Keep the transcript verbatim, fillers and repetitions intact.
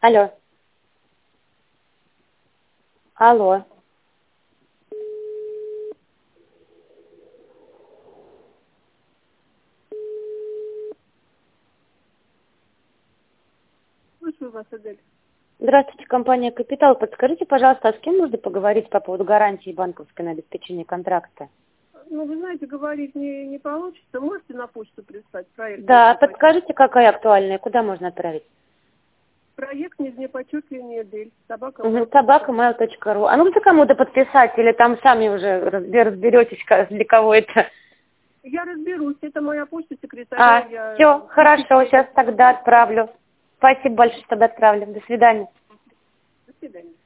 Алло. Алло. Слушаю вас, Адель. Здравствуйте, компания «Капитал». Подскажите, пожалуйста, а с кем нужно поговорить по поводу гарантии банковской на обеспечение контракта? Ну, вы знаете, говорить не, не получится. Можете на почту прислать проект? Да, подскажите, какая актуальная, куда можно отправить? Проект нижнее подчеркивание Адель. Собака. Угу, собака mail точка ру. А нужно кому-то подписать или там сами уже разбер- разберетесь, ка- для кого это? Я разберусь. Это моя почта секретаря. А, Я... все, хорошо, сейчас тогда отправлю. Спасибо большое, тогда отправлю. До свидания. До свидания.